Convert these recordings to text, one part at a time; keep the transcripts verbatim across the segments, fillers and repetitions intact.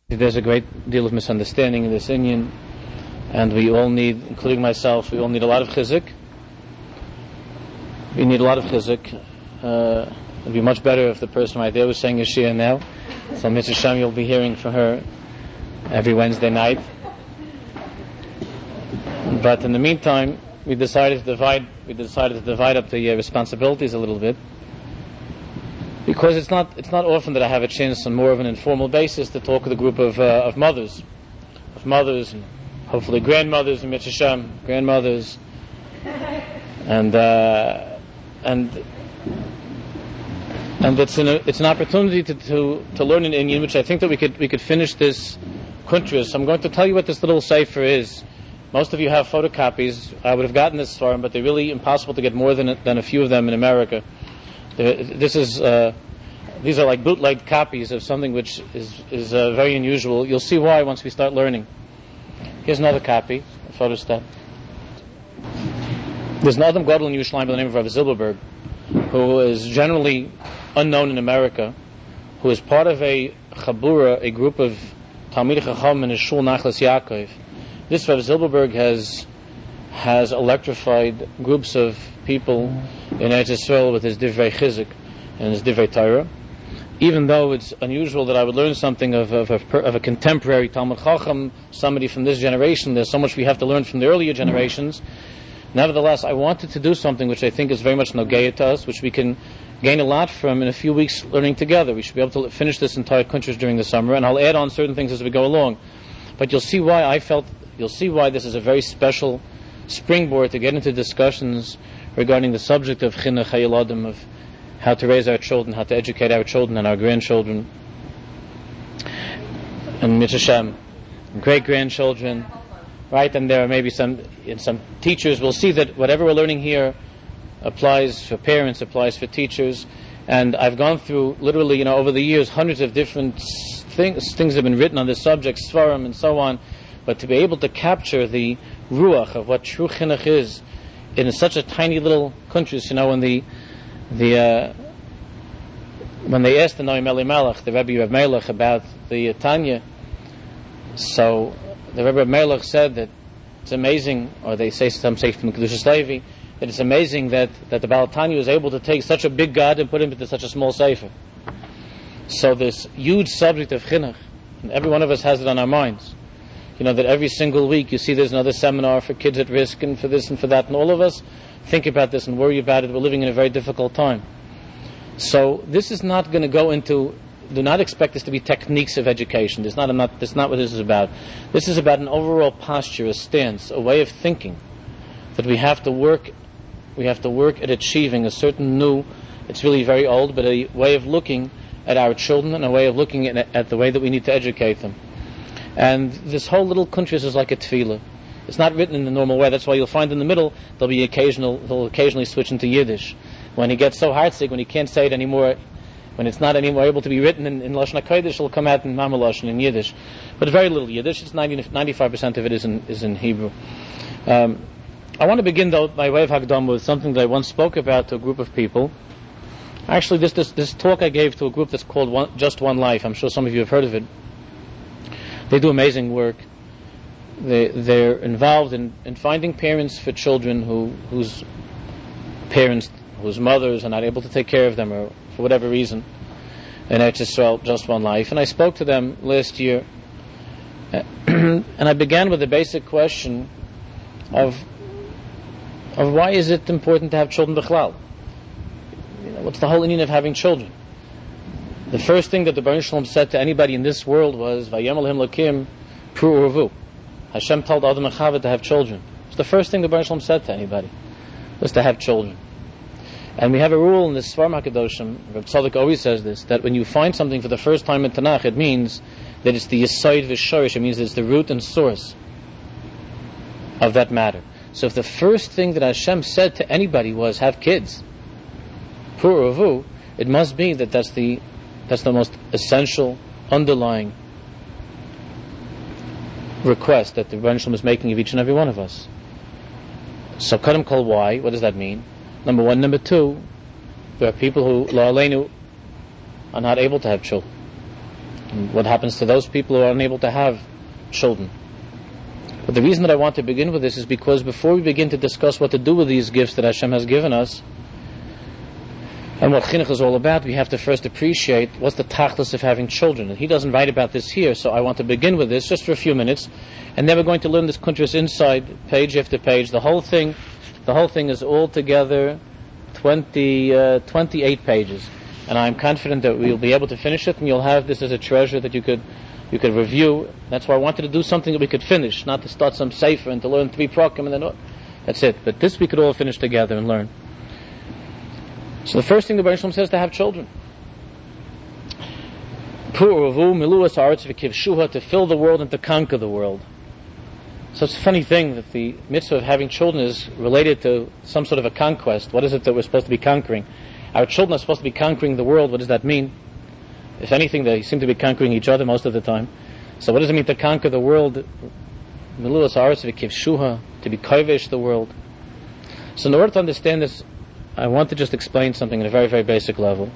There's a great deal of misunderstanding in this Indian, and we all need, including myself, we all need a lot of chizuk. We need a lot of chizuk. Uh, it'd be much better if the person right there was saying Yeshia now. So Mister Shem, you'll be hearing from her every Wednesday night. But in the meantime, we decided to divide. We decided to divide up the uh, responsibilities a little bit, because it's not it's not often that I have a chance on more of an informal basis to talk with a group of uh, of mothers, of mothers, and hopefully grandmothers, and Mitzvah Shem, grandmothers, and uh, and and it's an it's an opportunity to, to to learn in Indian, which I think that we could we could finish this kuntras. So I'm going to tell you what this little sefer is. Most of you have photocopies. I would have gotten this far, but they're really impossible to get more than a, than a few of them in America. This is uh, these are like bootleg copies of something which is is uh, very unusual. You'll see why once we start learning. Here's another copy, a photostat. There's an Adam Gadol in Yerushalayim by the name of Rav Zilberberg, who is generally unknown in America, who is part of a chabura, a group of Talmidei Chacham in his shul Nachlas Yaakov. This Rav Zilberberg has has electrified groups of people in Eretz Yisrael with his Divrei Chizuk and his Divrei Torah. Even though it's unusual that I would learn something of, of, of, of a contemporary Talmud Chacham, somebody from this generation, there's so much we have to learn from the earlier generations. Nevertheless, I wanted to do something which I think is very much nogeya to us, which we can gain a lot from in a few weeks learning together. We should be able to finish this entire kuntras during the summer, and I'll add on certain things as we go along. But you'll see why I felt, you'll see why this is a very special springboard to get into discussions regarding the subject of chinuch hayiladim, of how to raise our children, how to educate our children and our grandchildren, and Mitzvah Shem, great grandchildren, right? And there are maybe some in some teachers. We'll see that whatever we're learning here applies for parents, applies for teachers. And I've gone through literally, you know, over the years, hundreds of different things. Things have been written on this subject, svarim and so on. But to be able to capture the ruach of what true chinuch is in such a tiny little country, you know, when the the uh, when they asked the Noam Elimelech, the Rebbe of Melech, about the uh, Tanya, so the Rebbe of Melech said that it's amazing, or they say some say from Kedushas Levi, that it's amazing that that the Baal Tanya was able to take such a big God and put him into such a small sefer. So this huge subject of chinuch, and every one of us has it on our minds. You know, that every single week you see there's another seminar for kids at risk and for this and for that, and all of us think about this and worry about it. We're living in a very difficult time. So this is not going to go into, do not expect this to be techniques of education. This is not, not, this is not what this is about. This is about an overall posture, a stance, a way of thinking that we have to work, we have to work at achieving a certain new, it's really very old, but a way of looking at our children and a way of looking at, at the way that we need to educate them. And this whole little kuntras is like a tefillah. It's not written in the normal way. That's why you'll find in the middle there'll be occasional. They'll occasionally switch into Yiddish. When he gets so heartsick, when he can't say it anymore, when it's not anymore able to be written in, in Lashon HaKodesh, it'll come out in Mama Lashon in Yiddish. But very little Yiddish. It's ninety, ninety-five percent of it is in is in Hebrew. Um, I want to begin though by way of Hakdam with something that I once spoke about to a group of people. Actually, this this, this talk I gave to a group that's called one, Just One Life. I'm sure some of you have heard of it. They do amazing work. They, they're involved in, in finding parents for children who whose parents, whose mothers are not able to take care of them, or for whatever reason, in Eretz Yisrael, Just One Life. And I spoke to them last year, and I began with the basic question of of why is it important to have children b'chlal? You know, what's the whole meaning of having children? The first thing that the Baruch Shalom said to anybody in this world was, "Vayem Elohim Lakim Pru Uruvu." Hashem told Adam and Chava to have children. It's the first thing the Baruch Shalom said to anybody, was to have children. And we have a rule in the Svarim HaKadoshim, Reb Tzadok always says this, that when you find something for the first time in Tanakh, it means that it's the Yesod V'Shorish, it means that it's the root and source of that matter. So if the first thing that Hashem said to anybody was, have kids, Pru Uruvu, it must be that that's the That's the most essential, underlying request that the Rebbe Shalom is making of each and every one of us. So, Kadam Kol, why? What does that mean? Number one. Number two, there are people who, La Aleinu, are not able to have children. And what happens to those people who are unable to have children? But the reason that I want to begin with this is because before we begin to discuss what to do with these gifts that Hashem has given us, and what chinuch is all about, we have to first appreciate what's the tachlis of having children. And he doesn't write about this here, so I want to begin with this just for a few minutes, and then we're going to learn this kuntres inside, page after page. The whole thing, the whole thing is all together twenty, uh, twenty-eight pages, and I'm confident that we'll be able to finish it, and you'll have this as a treasure that you could you could review. That's why I wanted to do something that we could finish, not to start some sefer and to learn three prakim and then oh, that's it. But this we could all finish together and learn. So the first thing the Baruch Shalom says to have children. To fill the world and to conquer the world. So it's a funny thing that the mitzvah of having children is related to some sort of a conquest. What is it that we're supposed to be conquering? Our children are supposed to be conquering the world. What does that mean? If anything, they seem to be conquering each other most of the time. So what does it mean to conquer the world? To be kovesh the world. So in order to understand this, I want to just explain something at a very, very basic level.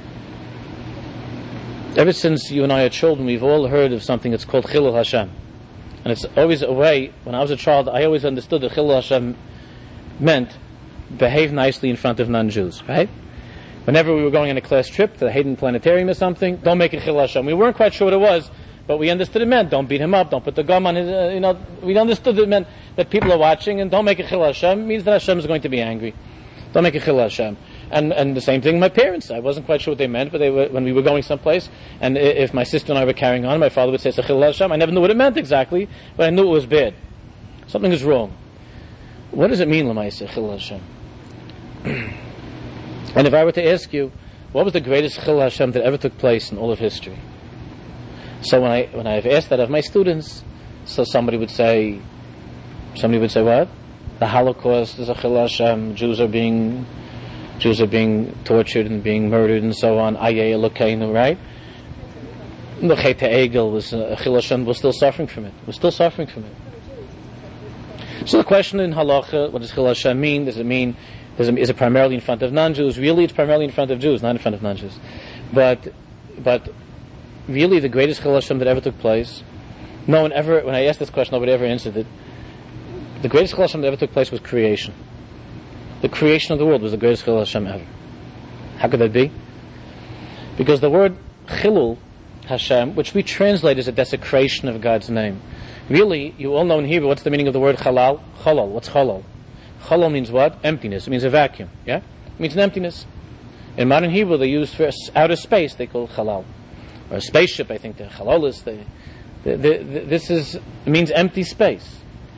Ever since you and I are children, we've all heard of something that's called Chilul Hashem. And it's always a way, when I was a child, I always understood that Chilul Hashem meant behave nicely in front of non-Jews, right? Whenever we were going on a class trip to the Hayden Planetarium or something, don't make it Chilul Hashem. We weren't quite sure what it was, but we understood it meant don't beat him up, don't put the gum on his, uh, you know, we understood it meant that people are watching, and don't make it Chilul Hashem means that Hashem is going to be angry. Don't make it Chilul Hashem. And and the same thing, my parents. I wasn't quite sure what they meant, but they were, when we were going someplace, and if my sister and I were carrying on, my father would say, Chilul Hashem. I never knew what it meant exactly, but I knew it was bad. Something is wrong. What does it mean, L'maaseh, Chilul Hashem? And if I were to ask you, what was the greatest Chilul Hashem that ever took place in all of history? So when I when I've asked that of my students, so somebody would say, somebody would say, what? The Holocaust is a Chilul Hashem. Jews are being, Jews are being tortured and being murdered and so on. Ayeh Elokeinu, right? The Chet Egel was a Chilul Hashem. We're still suffering from it. We're still suffering from it. So the question in halacha, what does Chilul Hashem mean? Does it mean, does it, is it primarily in front of non-Jews? Really, it's primarily in front of Jews, not in front of non-Jews. But, but really, the greatest Chilul Hashem that ever took place. No one ever, when I asked this question, nobody ever answered it. The greatest Chilul Hashem that ever took place was creation. The creation of the world was the greatest Chilul Hashem ever. How could that be? Because the word Chilul Hashem, which we translate as a desecration of God's name, really, you all know in Hebrew, what's the meaning of the word Chalal? Chalal. What's Chalal? Chalal means what? Emptiness. It means a vacuum. Yeah? It means an emptiness. In modern Hebrew, they use for outer space, they call it Chalal. Or a spaceship, I think, they're Chalalis. They, they, they, this is, it means empty space.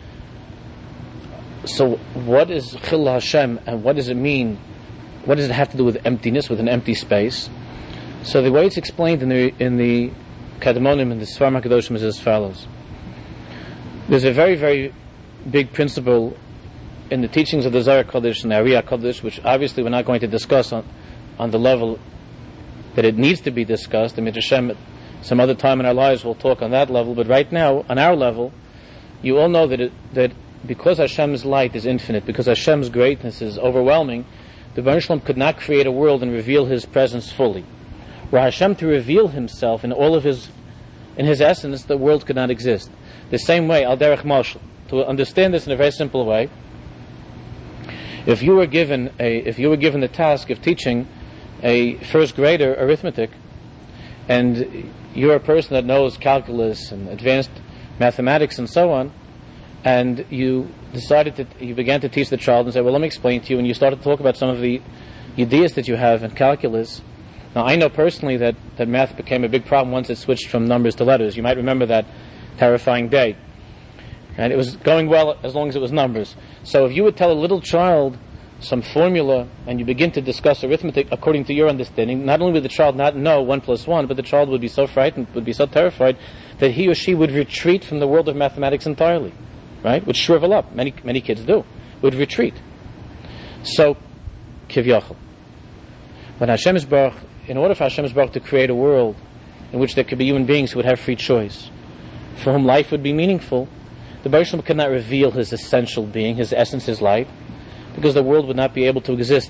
So what is Chilul Hashem, and what does it mean? What does it have to do with emptiness, with an empty space? So the way it's explained in the in the Kadmonim and the Sfarim HaKadoshim is as follows. There's a very, very big principle in the teachings of the Zohar Kodesh and the Ari HaKodesh, which obviously we're not going to discuss on, on the level that it needs to be discussed. I mean, Hashem, some other time in our lives we'll talk on that level, but right now, on our level, you all know that it, that because Hashem's light is infinite, because Hashem's greatness is overwhelming, the Baruch Shalom could not create a world and reveal His presence fully. Were Hashem to reveal Himself in all of His, in His essence, the world could not exist. The same way, Al Derech Mashal, to understand this in a very simple way, if you were given a, if you were given the task of teaching a first grader arithmetic, and you're a person that knows calculus and advanced mathematics and so on, and you decided that you began to teach the child and say, well, let me explain to you, and you started to talk about some of the ideas that you have in calculus. Now, I know personally that, that math became a big problem once it switched from numbers to letters. You might remember that terrifying day. And it was going well as long as it was numbers. So if you would tell a little child some formula and you begin to discuss arithmetic according to your understanding, not only would the child not know one plus one, but the child would be so frightened, would be so terrified, that he or she would retreat from the world of mathematics entirely. Right? Would shrivel up. Many many kids do. Would retreat. So, Kivyachal. When Hashem is Baruch, in order for Hashem is Baruch to create a world in which there could be human beings who would have free choice, for whom life would be meaningful, the Baruch Shalom could not reveal His essential being, His essence, His light, because the world would not be able to exist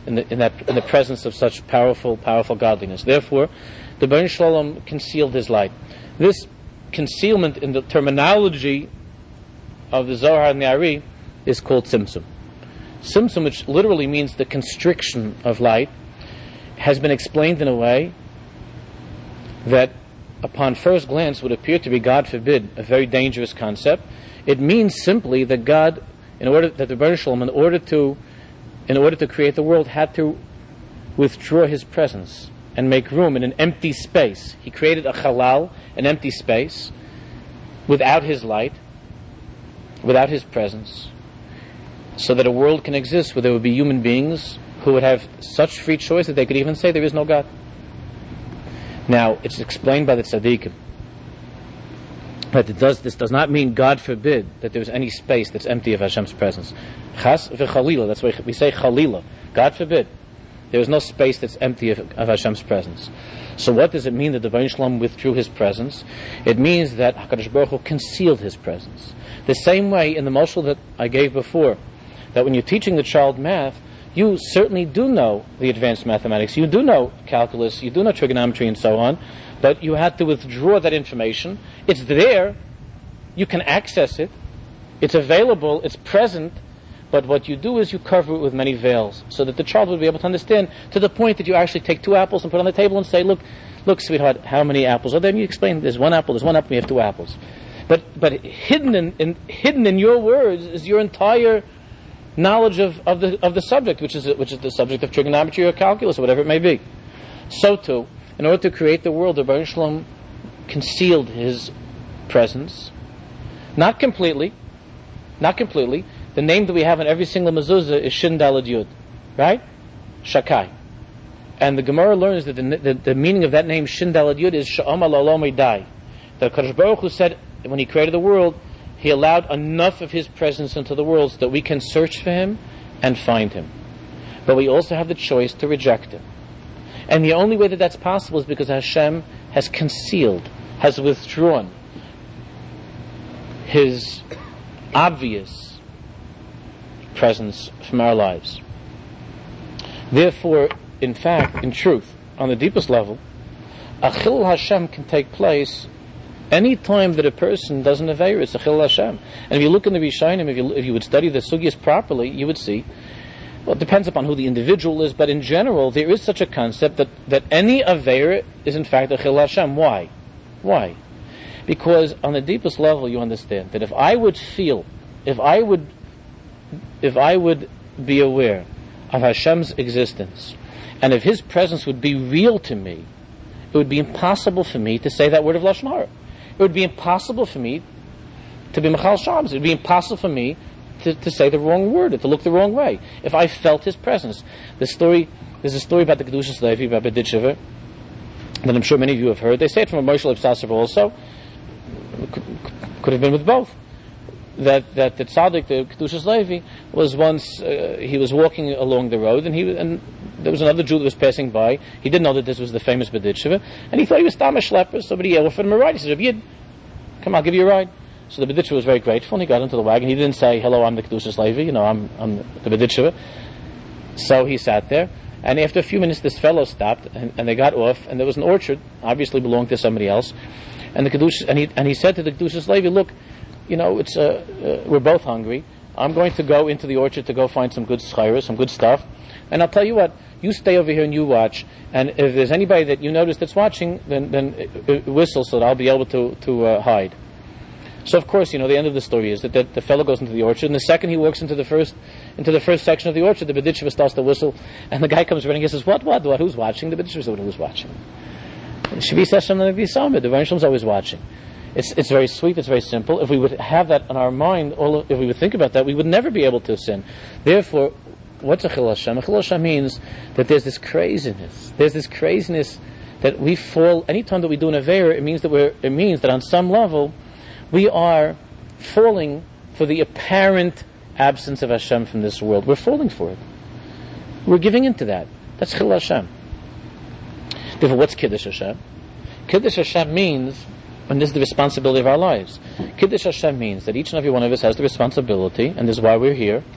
in, the, in that in the presence of such powerful, powerful godliness. Therefore, the Baruch Shalom concealed his light. This concealment in the terminology of the Zohar and the Ari is called Tzimtzum. Tzimtzum, which literally means the constriction of light, has been explained in a way that upon first glance would appear to be, God forbid, a very dangerous concept. It means simply that God, in order that the Baruch Shalom, in order to, in order to create the world, had to withdraw his presence and make room in an empty space. He created a chalal, an empty space, without his light, without his presence, so that a world can exist where there would be human beings who would have such free choice that they could even say there is no God. Now, it's explained by the tzaddikim that it does, this does not mean, God forbid, that there is any space that's empty of Hashem's presence. Chas v'chalila, that's why we say chalila. God forbid. There is no space that's empty of, of Hashem's presence. So what does it mean that the Baruch Shalom withdrew his presence? It means that HaKadosh Baruch Hu concealed his presence. The same way in the moshel that I gave before, that when you're teaching the child math, you certainly do know the advanced mathematics, you do know calculus, you do know trigonometry and so on, but you have to withdraw that information. It's there, you can access it, it's available, it's present, but what you do is you cover it with many veils, so that the child will be able to understand, to the point that you actually take two apples and put on the table and say, look, look, sweetheart, how many apples are there? And you explain, there's one apple, there's one apple, we have two apples. But but hidden in, in hidden in your words is your entire knowledge of, of the of the subject, which is which is the subject of trigonometry or calculus or whatever it may be. So too, in order to create the world, the Baruch Shalom concealed his presence, not completely, not completely. The name that we have in every single mezuzah is Shin Daled Yud, right? Shakai. And the Gemara learns that the, the, the meaning of that name Shin Daled Yud is Sha'om Alolom Dai. That HaKadosh Baruch Hu said when he created the world, he allowed enough of his presence into the world so that we can search for him and find him. But we also have the choice to reject him. And the only way that that's possible is because Hashem has concealed, has withdrawn his obvious presence from our lives. Therefore, in fact, in truth, on the deepest level, a Chilul Hashem can take place any time that a person doesn't aveir. It's a Chilul Hashem. And if you look in the Rishonim, if you if you would study the sugyas properly, you would see, well, it depends upon who the individual is, but in general, there is such a concept that, that any aveir is in fact a Chilul Hashem. Why? Why? Because on the deepest level, you understand that if I would feel, if I would if I would be aware of Hashem's existence, and if His presence would be real to me, it would be impossible for me to say that word of Lashon Hara. It would be impossible for me to be Mechal Shabbos. It would be impossible for me to, to say the wrong word, or to look the wrong way, if I felt His presence. The story, there's a story about the Kedushas Levi, about Berditchever, that I'm sure many of you have heard. They say it from a Moshe Leibsasser also. Could, could have been with both. That that the tzaddik, the Kedushas Levi, was once uh, he was walking along the road, and he and there was another Jew that was passing by. He didn't know that this was the famous Berditchever, and he thought he was Tamash Schlepper. Somebody offered him a ride. He said, "Yid, come, I'll give you a ride." So the Berditchever was very grateful, and he got into the wagon. He didn't say, "Hello, I'm the Kedushas Levi," you know, I'm I'm the Berditchever. So he sat there, and after a few minutes, this fellow stopped, and, and they got off, and there was an orchard, obviously belonged to somebody else, and the Kedush, and he and he said to the Kedushas Levi, "Look, you know, it's uh, uh, we're both hungry. I'm going to go into the orchard to go find some good schayra, some good stuff. And I'll tell you what, you stay over here and you watch. And if there's anybody that you notice that's watching, then then uh, uh, whistle so that I'll be able to to uh, hide." So of course, you know, the end of the story is that, that the fellow goes into the orchard, and the second he walks into the first into the first section of the orchard, the Berditchever starts to whistle, and the guy comes running and says, "What? What? What? Who's watching?" The Berditchever says, "Who's watching?" Shavi says something like this. The Rebbeinu Shalom's always watching. It's it's very sweet, it's very simple. If we would have that in our mind, all of, if we would think about that, we would never be able to sin. Therefore, what's a Chilul Hashem? A Chilul Hashem means that there's this craziness. There's this craziness that we fall, anytime that we do an Aveira, it means that we're, it means that on some level, we are falling for the apparent absence of Hashem from this world. We're falling for it. We're giving into that. That's Chilul Hashem. Therefore, what's Kiddush Hashem? Kiddush Hashem means, and this is the responsibility of our lives. Kiddush Hashem means that each and every one of us has the responsibility, and this is why we're here,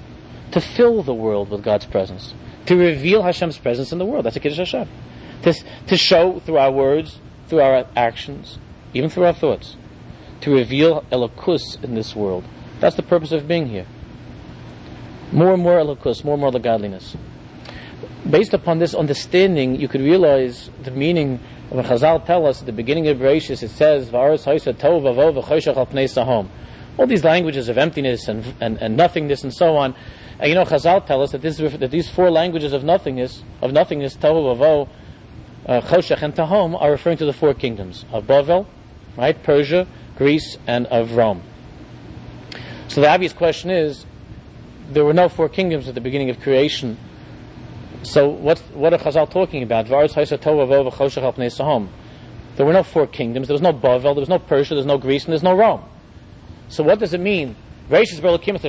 to fill the world with God's presence, to reveal Hashem's presence in the world. That's a Kiddush Hashem. To, to show through our words, through our actions, even through our thoughts, to reveal Elokus in this world. That's the purpose of being here. More and more Elokus, more and more the godliness. Based upon this understanding, you could realize the meaning of when Chazal tell us at the beginning of Bereshis. It says, "Va'aretz ha'isa tov v'avo v'choshech al pnei sahom." All these languages of emptiness and, and, and nothingness and so on. And you know, Chazal tell us that, this, that these four languages of nothingness, of nothingness, tohu v'avo, uh, choshech and tahom, are referring to the four kingdoms of Bavel, right, Persia, Greece, and of Rome. So the obvious question is, there were no four kingdoms at the beginning of creation. So what's, what are Chazal talking about? There were no four kingdoms. There was no Bavel, there was no Persia, there was no Greece, and there's no Rome. So what does it mean? What was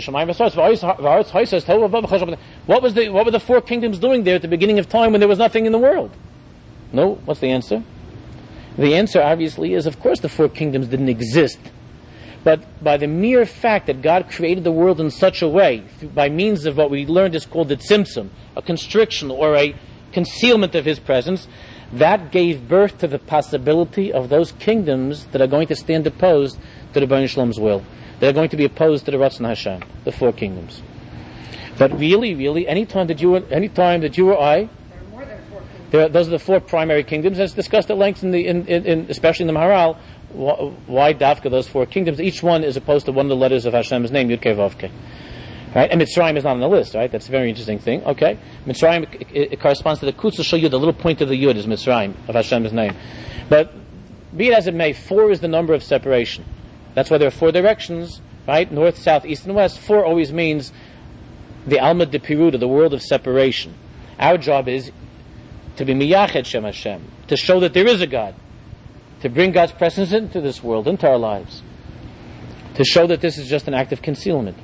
the what were the four kingdoms doing there at the beginning of time when there was nothing in the world? No, what's the answer? The answer obviously is, of course the four kingdoms didn't exist. But by the mere fact that God created the world in such a way, by means of what we learned is called the tzimtzum, a constriction or a concealment of His presence, that gave birth to the possibility of those kingdoms that are going to stand opposed to the Bnei Shalom's will, that are going to be opposed to the Ratzon Hashem, the four kingdoms. But really, really, any time that you, any time that you or I, There are more than four kingdoms. there are, those are the four primary kingdoms, as discussed at length in the, in, in, in especially in the Maharal. Why Dafka, those four kingdoms? Each one is opposed to one of the letters of Hashem's name, Yud Kei Vav Kei. Right? And Mitzrayim is not on the list, right? That's a very interesting thing. Okay. Mitzrayim, it, it corresponds to the Kutz Shal Yud, the little point of the Yud is Mitzrayim, of Hashem's name. But, be it as it may, four is the number of separation. That's why there are four directions, right? North, south, east, and west. Four always means the Alma de Piruta, the world of separation. Our job is to be Miyached Shem Hashem, to show that there is a God, to bring God's presence into this world, into our lives, to show that this is just an act of concealment.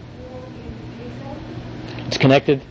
It's connected.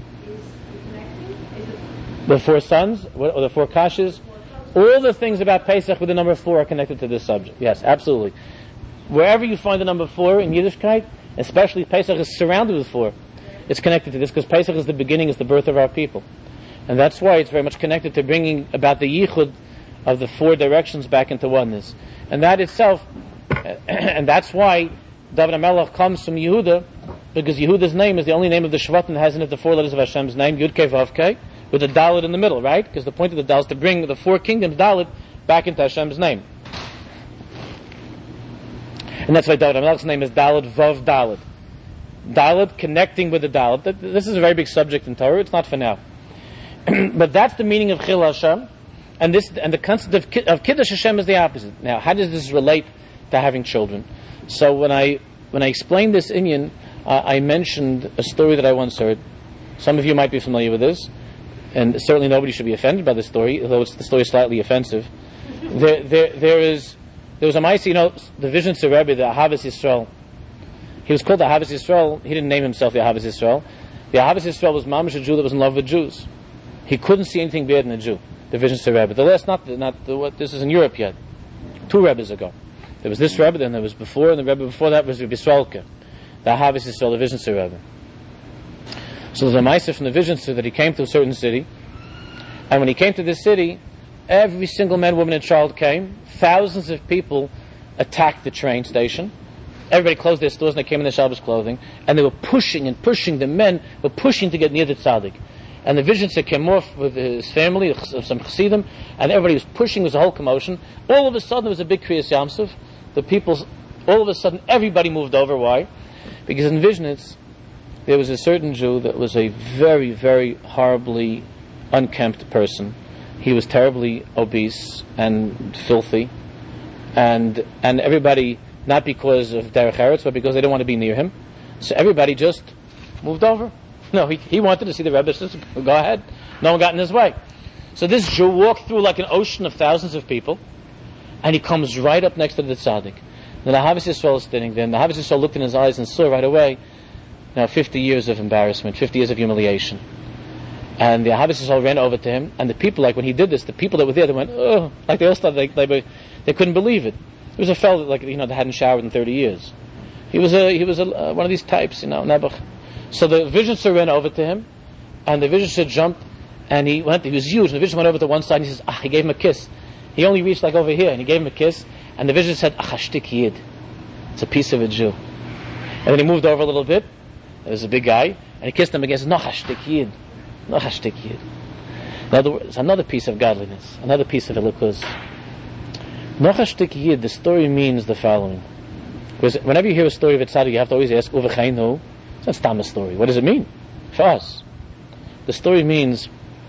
The four sons, or the four kashas, all the things about Pesach with the number four are connected to this subject. Yes, absolutely. Wherever you find the number four in Yiddishkeit, especially Pesach is surrounded with four, it's connected to this, because Pesach is the beginning, is the birth of our people. And that's why it's very much connected to bringing about the yichud of the four directions back into oneness. And that itself, and that's why David HaMelech comes from Yehuda, because Yehuda's name is the only name of the Shvatim that has in it the four letters of Hashem's name, Yud Kei Vav Kei, with the Dalet in the middle, right? Because the point of the Dalet is to bring the four kingdoms, Dalet, back into Hashem's name. And that's why David HaMelech's name is Dalet Vav Dalet. Dalet connecting with the Dalet. This is a very big subject in Torah, it's not for now. But that's the meaning of Chil Hashem. And this, and the concept of, of Kiddush Hashem is the opposite. Now, how does this relate to having children? So when I when I explained this inyan, uh, I mentioned a story that I once heard. Some of you might be familiar with this, and certainly nobody should be offended by the story, although it's, the story is slightly offensive. There, there, there is there was a Maisi, you know, the Vizhnitzer Rebbe, the Ahavas Yisrael. He was called the Ahavas Yisrael. He didn't name himself the Ahavas Yisrael. The Ahavas Yisrael was mamish a Jew that was in love with Jews. He couldn't see anything bad in a Jew. The Vizhnitzer Rebbe. The last, not the, not the, what this is in Europe yet. Two Rebbes ago. There was this Rebbe, then there was before, and the Rebbe before that was Rebbe Yisraelke. The Ahavas Yisrael, the Vizhnitzer Rebbe. So there's a Meiser from the Vizhnitzer that he came to a certain city, and when he came to this city, every single man, woman, and child came. Thousands of people attacked the train station. Everybody closed their stores and they came in their Shabbos clothing, and they were pushing and pushing. The men were pushing to get near the tzaddik. And the Vizhnitzer came off with his family, some chassidim, and everybody was pushing. There was a whole commotion. All of a sudden, there was a big Kriyas Yamsuf. The people, all of a sudden, everybody moved over. Why? Because in Vizhnitz, there was a certain Jew that was a very, very horribly unkempt person. He was terribly obese and filthy, and and everybody, not because of Derech Eretz, but because they didn't want to be near him. So everybody just moved over. No, he, he wanted to see the Rebbe. Says, go ahead. No one got in his way. So this Jew walked through like an ocean of thousands of people, and he comes right up next to the tzaddik. And the Ahavas Yisrael is standing there, and the Ahavas Yisrael looked in his eyes and saw right away, now fifty years of embarrassment, fifty years of humiliation. And the Ahavas Yisrael ran over to him, and the people, like when he did this, the people that were there, they went, oh, like they all started, like, they, were, they couldn't believe it. It was a fellow that, like, you know, that hadn't showered in thirty years. He was a, he was a, uh, one of these types, you know, Nebuch. So the Vizhnitzer ran over to him, and the Vizhnitzer jumped, and he went, he was huge, and the Vizhnitzer went over to one side, and he says, ah, he gave him a kiss. He only reached like over here, and he gave him a kiss, and the Vizhnitzer said, achashtik yid. It's a piece of a Jew. And then he moved over a little bit, there was a big guy, and he kissed him again, and said, no achashtik yid. No achashtik yid. In other words, another piece of godliness, another piece of elikuz. No achashtik yid, the story means the following. Because whenever you hear a story of a tzaddik, you have to always ask, uvechainu, it's not Stam a story. What does it mean? For us. The story means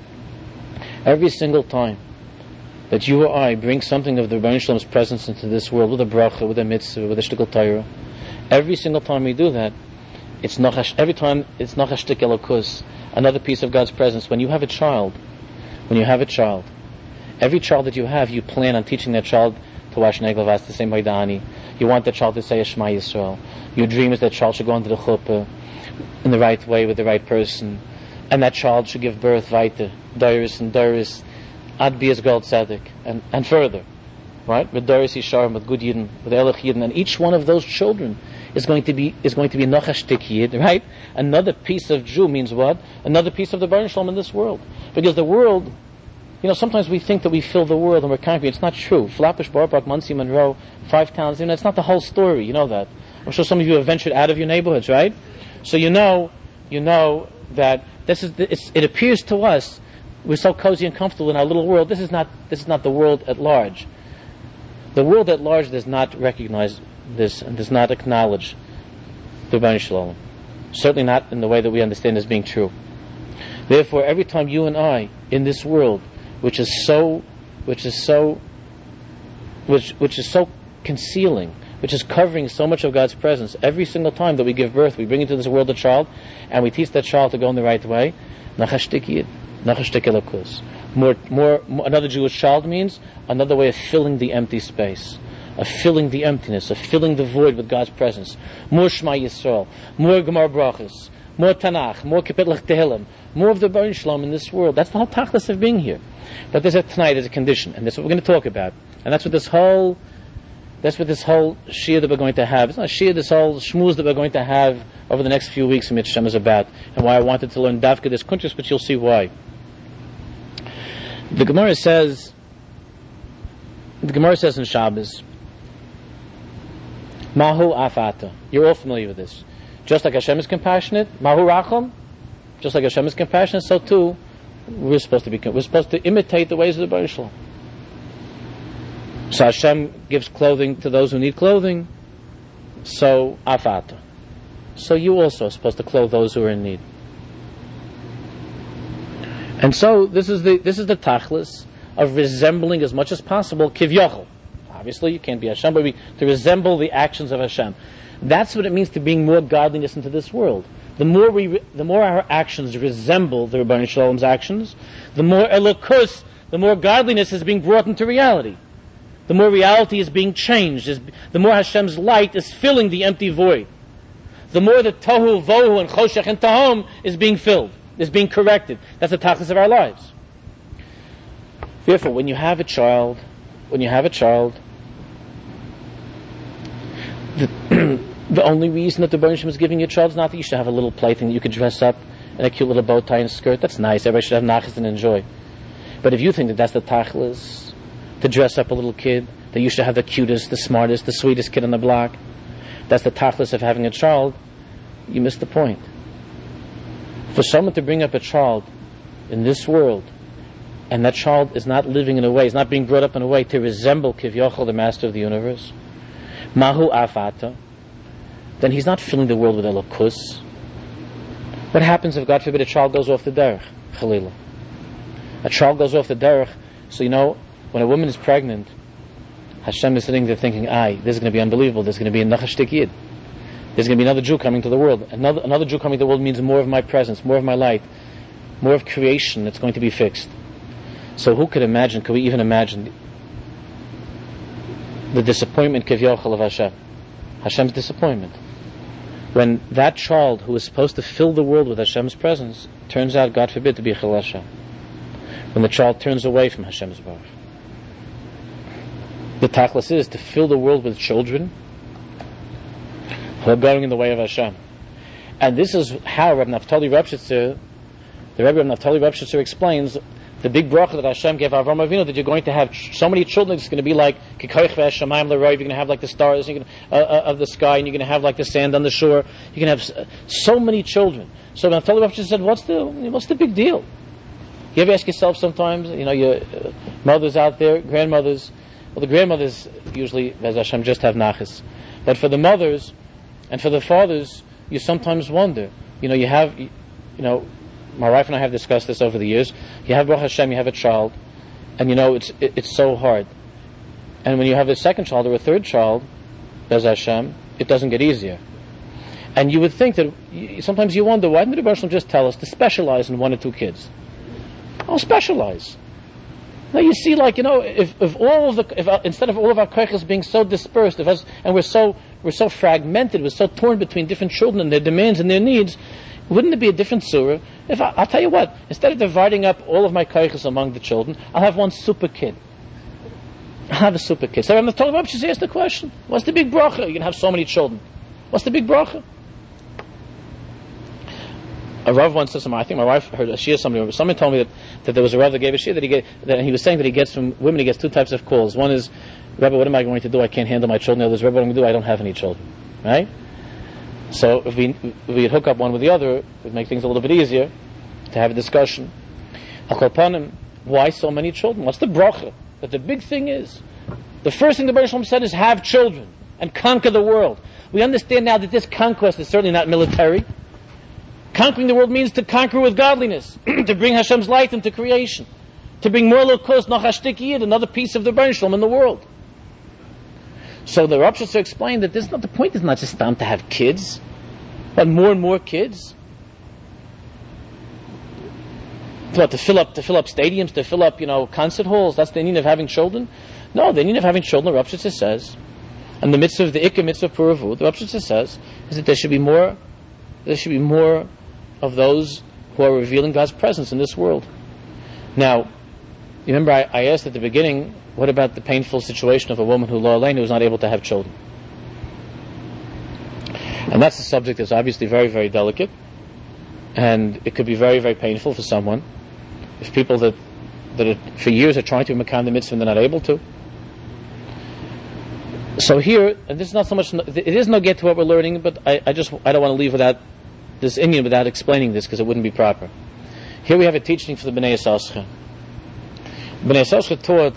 every single time that you or I bring something of the Rebbeinu Shalom's presence into this world, with a bracha, with a mitzvah, with a shtickle Torah, every single time we do that, it's nachash, every time it's nachashtik elokus, another piece of God's presence. When you have a child, when you have a child, every child that you have, you plan on teaching that child to wash neglavas, to say Maidani. You want that child to say Shema Yisrael. Your dream is that child should go into the chuppah in the right way with the right person, and that child should give birth weiter, Doris and Doris, Ad Bias Gold Tzedek, and and further, right? With Doris Yisharim, with good Yidden, with Elech Yidden, and each one of those children is going to be is going to be Nachashtik Yid, right? Another piece of Jew means what? Another piece of the Baruch Shalom in this world, because the world. You know, sometimes we think that we fill the world and we're conquering. It's not true. Flatbush, Borough, Muncie, Monroe, five towns. You know, it's not the whole story. You know that. I'm sure some of you have ventured out of your neighborhoods, right? So you know, you know that this is. It's, it appears to us we're so cozy and comfortable in our little world. This is not. This is not the world at large. The world at large does not recognize this and does not acknowledge the Rebbeinu Shalom. Certainly not in the way that we understand as being true. Therefore, every time you and I in this world, which is so, which is so, which which is so concealing, which is covering so much of God's presence. Every single time that we give birth, we bring into this world a child, and we teach that child to go in the right way. Nachashtik yid, nachashtik elokus. More, more, more. Another Jewish child means another way of filling the empty space, of filling the emptiness, of filling the void with God's presence. More Shema Yisrael, more Gemara Brachos, more Tanakh, more Kapitel Tehillim, more of the Baruch Shalom in this world. That's the whole tachlis of being here. But there's a tonight, there's a condition, and that's what we're going to talk about. And that's what this whole, that's what this whole shir that we're going to have, it's not shir, this whole shmooze that we're going to have over the next few weeks in Mitzvah is about, and why I wanted to learn Davka this kuntres, but you'll see why. The Gemara says, the Gemara says in Shabbos, Mahu afata. You're all familiar with this. Just like Hashem is compassionate, Mahu rachum, just like Hashem is compassionate, so too, we're supposed to be, we're supposed to imitate the ways of the Baruch Shalom. So Hashem gives clothing to those who need clothing. So afata. So you also are supposed to clothe those who are in need. And so this is the this is the tachlis of resembling as much as possible kivyochel. Obviously, you can't be Hashem, but we, to resemble the actions of Hashem. That's what it means to bring more godliness into this world. The more we, the more our actions resemble the Rebbeinu Shalom's actions, the more elokus, the more godliness is being brought into reality. The more reality is being changed. Is, the more Hashem's light is filling the empty void. The more the tohu, vohu, and choshech and tahom is being filled, is being corrected. That's the tachlis of our lives. Therefore, when you have a child, when you have a child, the, the only reason that the Baruch Shem is giving you a child is not that you should have a little plaything that you could dress up in a cute little bow tie and skirt. That's nice. Everybody should have nachas and enjoy. But if you think that that's the tachlis, to dress up a little kid, that you should have the cutest, the smartest, the sweetest kid on the block, that's the tachlis of having a child, you missed the point. For someone to bring up a child in this world, and that child is not living in a way, is not being brought up in a way to resemble Kivyochel, the master of the universe, Mahu afata, then he's not filling the world with elokus. What happens if, God forbid, a child goes off the derech? Chalila. A child goes off the derech, so you know, when a woman is pregnant, Hashem is sitting there thinking, aye, this is going to be unbelievable, there's going to be a nachashtik yid. There's going to be another Jew coming to the world. Another, another Jew coming to the world means more of my presence, more of my light, more of creation that's going to be fixed. So who could imagine, could we even imagine the disappointment kivyochel of Hashem? Hashem's disappointment. When that child who is supposed to fill the world with Hashem's presence turns out, God forbid, to be Chil Hashem. When the child turns away from Hashem's baruch. The tachlis is to fill the world with children who are going in the way of Hashem. And this is how Reb Naftali Ropshitzer, the Rebbe Reb Naftali Ropshitzer explains the big bracha that Hashem gave Avraham Avinu, that you're going to have so many children, it's going to be like Kikoich v'Hashamayim l'Roiv, you're going to have like the stars you're going to, uh, uh, of the sky, and you're going to have like the sand on the shore. You're going to have so many children. So Naftali Ropshitzer said, what's the what's the big deal? You ever ask yourself sometimes, you know, your uh, mothers out there, grandmothers, well, the grandmothers usually, as Hashem, just have nachas. But for the mothers and for the fathers, you sometimes wonder, you know, you have, you know, my wife and I have discussed this over the years. You have Baruch Hashem, you have a child, and you know it's it, it's so hard. And when you have a second child or a third child, Bez Hashem, it doesn't get easier. And you would think that you, sometimes you wonder, why didn't the Rebbe Shalom just tell us to specialize in one or two kids? Oh, specialize. Now you see, like, you know, if, if all of the if, uh, instead of all of our koiches being so dispersed, if us, and we're so we're so fragmented, we're so torn between different children and their demands and their needs. Wouldn't it be a different surah if I, I'll tell you what, instead of dividing up all of my koiches among the children, I'll have one super kid. I'll have a super kid. So I'm not talking about, she asked the question, what's the big bracha? You're going to have so many children. What's the big bracha? A Rav once said something, I think my wife heard a shia, somebody, somebody told me that, that there was a Rav that gave a shia, that he gave, that he was saying that he gets from women, he gets two types of calls. One is, Rebbe, what am I going to do? I can't handle my children. The other is, Rebbe, what am I going to do? I don't have any children. Right? So if we if we hook up one with the other, it would make things a little bit easier to have a discussion. Why so many children? What's the bracha? But the big thing is, the first thing the Baruch Shalom said is have children and conquer the world. We understand now that this conquest is certainly not military. Conquering the world means to conquer with godliness, to bring Hashem's light into creation, to bring more lokos, nachashtik yid, another piece of the Baruch Shalom in the world. So the Rav Shitzer explained that this is not the point. Is not just time to have kids, but more and more kids. What, to fill up to fill up stadiums, to fill up you know concert halls. That's the need of having children. No, the need of having children. The Rav Shitzer says, and the mitzvah of the Ikka mitzvah of Puravu, the Rav Shitzer says is that there should be more. There should be more of those who are revealing God's presence in this world. Now, you remember I, I asked at the beginning, what about the painful situation of a woman who lo aleinu who is not able to have children? And that's a subject that's obviously very, very delicate, and it could be very, very painful for someone if people that that are, for years are trying to become the mitzvah and they're not able to. So here, and this is not so much, it is no get to what we're learning, but I, I just I don't want to leave without this Indian without explaining this because it wouldn't be proper. Here we have a teaching for the Bnei Yissaschar. Bnei Yissaschar taught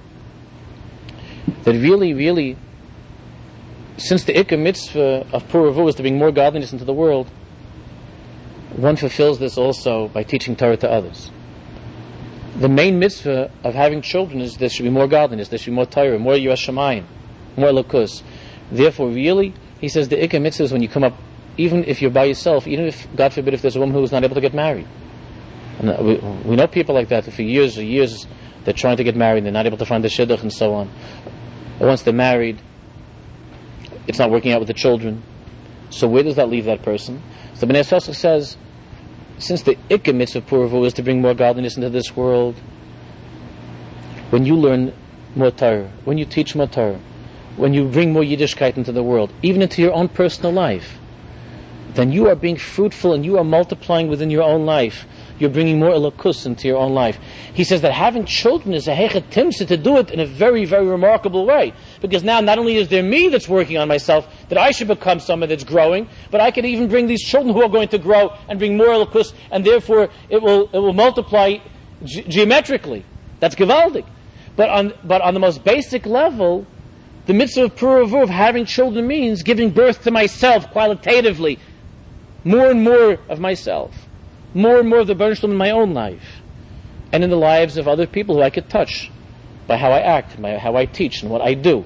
that really, really, since the Ikka mitzvah of Puravu is to bring more godliness into the world, one fulfills this also by teaching Torah to others. The main mitzvah of having children is there should be more godliness, there should be more Torah, more Yiras Shamayim, more Lakus. Therefore, really, he says the Ikka mitzvah is when you come up, even if you're by yourself, even if, God forbid, if there's a woman who is not able to get married. And we, we know people like that, for years or years they're trying to get married, they're not able to find the shidduch and so on. And once they're married, it's not working out with the children. So where does that leave that person? So Bnei Yissaschar says, since the Ikka mitzvah of Puravu is to bring more godliness into this world, when you learn more Torah, when you teach more Torah, when you bring more Yiddishkeit into the world, even into your own personal life, then you are being fruitful and you are multiplying within your own life. You're bringing more elokus into your own life. He says that having children is a hechet timsa to do it in a very, very remarkable way. Because now not only is there me that's working on myself, that I should become someone that's growing, but I can even bring these children who are going to grow and bring more elokus, and therefore it will it will multiply ge- geometrically. That's gewaldig. But on but on the most basic level, the mitzvah of Puravu of having children means giving birth to myself qualitatively, more and more of myself. More and more of the Baruch Shalom in my own life, and in the lives of other people who I could touch by how I act, by how I teach, and what I do.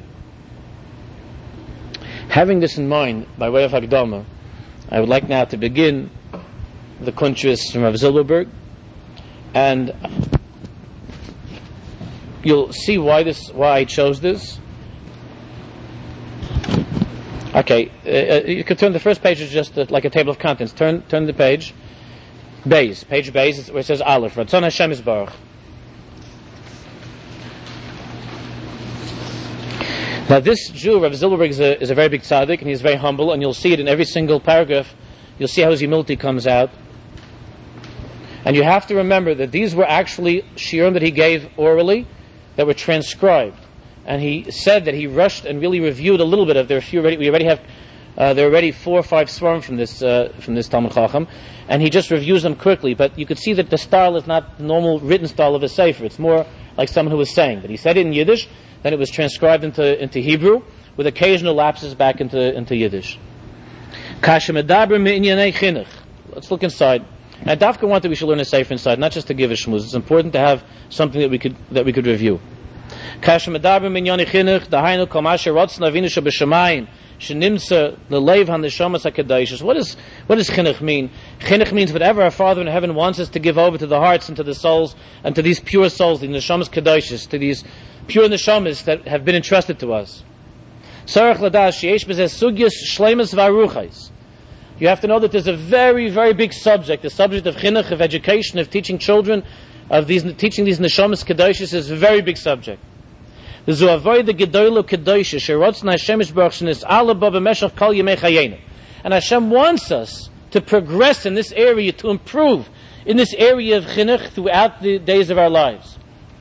Having this in mind, by way of Hakdama, I would like now to begin the kuntris from Rav Zilberberg, and you'll see why this, why I chose this. Okay, uh, you could turn the first page is just uh, like a table of contents. Turn, turn the page. Beis, page Beis, where it says Aleph, Ratzon Hashem Yisbarach. Now this Jew, Rav Zilberberg, is a, is a very big tzaddik, and he's very humble, and you'll see it in every single paragraph. you'll see how his humility comes out. And you have to remember that these were actually shiurim that he gave orally that were transcribed. And he said that he rushed and really reviewed a little bit of there. Are few already, we already have uh, there are already four or five svarim from this uh, from this Talmud Chacham, and he just reviews them quickly. But you could see that the style is not the normal written style of a sefer. It's more like someone who was saying. But he said it in Yiddish, then it was transcribed into into Hebrew with occasional lapses back into into Yiddish. Let's look inside. And Dafka wanted we should learn a sefer inside, not just to give a shmuz. It's important to have something that we could that we could review. What is chinuch mean? Chinuch means whatever our Father in heaven wants us to give over to the hearts and to the souls and to these pure souls, the neshamas kedoshos, to these pure neshamas that have been entrusted to us. You have to know that there's a very, very big subject. The subject of chinuch, of education, of teaching children, of these teaching these neshamas kedoshos is a very big subject. And Hashem wants us to progress in this area, to improve in this area of chinuch throughout the days of our lives.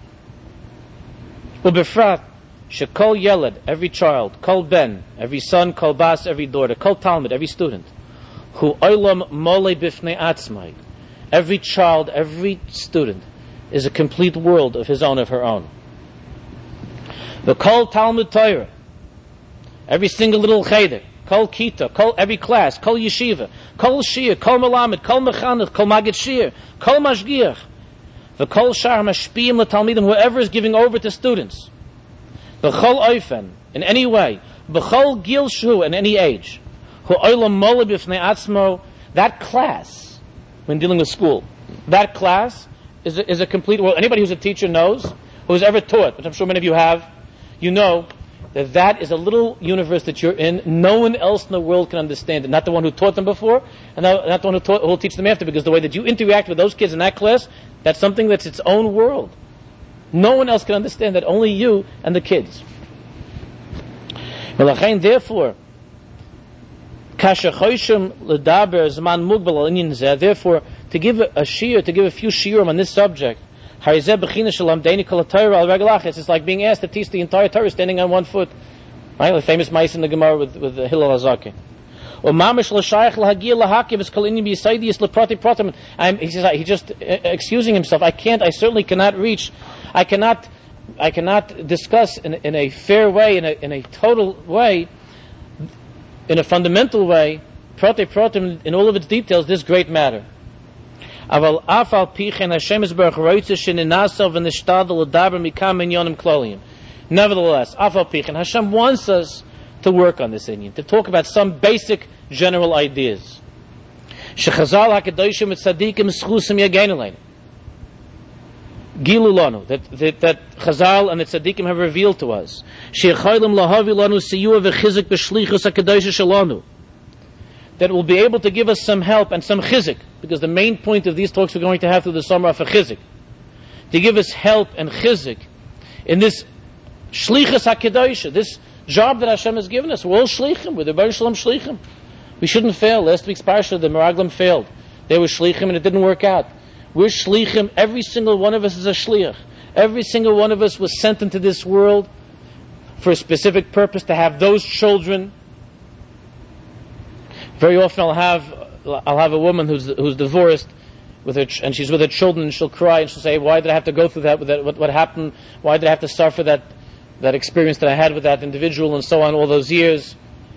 Ubefrat, shekol yeled, every child, kol ben, every son, kol bas, every daughter, kol talmud, every student, hu olam mole bifnei atzmai, every child, every student is a complete world of his own, of her own. The kol Talmud Torah, every single little cheder, kol kita, kol every class, kol yeshiva, kol shir, kol melamed, kol mechanech, kol magid shir, kol mashgiach, the kol shar mashpiyim l'talmidim, whoever is giving over to students, the kol oifen, in any way, b'chol gil shu, in any age, hu olam mola b'fnei atzmo, that class, when dealing with school, that class is a, is a complete world. Anybody who's a teacher knows, who's ever taught, which I'm sure many of you have, you know that that is a little universe that you're in. No one else in the world can understand it. Not the one who taught them before, and not, not the one who, taught, who will teach them after, because the way that you interact with those kids in that class, that's something that's its own world. No one else can understand that, only you and the kids. Therefore, therefore, to give a, a shiur, to give a few shiurim on this subject, it's just like being asked to teach the entire Torah standing on one foot. Right? The famous mice in the Gemara with, with the Hillel HaZaki. And he says, he just uh, excusing himself. I can't, I certainly cannot reach, I cannot, I cannot discuss in, in a fair way, in a, in a total way, in a fundamental way, prate pratim, in all of its details, this great matter. Nevertheless, afal pichin, Hashem wants us to work on this inyan, to talk about some basic general ideas. Shechazal hakadoshim et tzadikim schusim yagein Gilu lanu, that that that Chazal and the tzadikim have revealed to us. Sheichaylim lahavi lanu siyua v'chizik b'shlichus hakadosh shalanu. That will be able to give us some help and some chizik, because the main point of these talks we're going to have through the summer are for chizik, to give us help and chizik in this shlichus hakedosha, this job that Hashem has given us. We're all shlichim, we're the Baruch Shalom shlichim. We shouldn't fail. Last week's parsha, the Meraglim failed. They were shlichim and it didn't work out. We're shlichim. Every single one of us is a shliach. Every single one of us was sent into this world for a specific purpose, to have those children. Very often I'll have I'll have a woman who's who's divorced with her ch- and she's with her children, and she'll cry and she'll say, "Why did I have to go through that? With that what, what happened? Why did I have to suffer that that experience that I had with that individual and so on all those years?"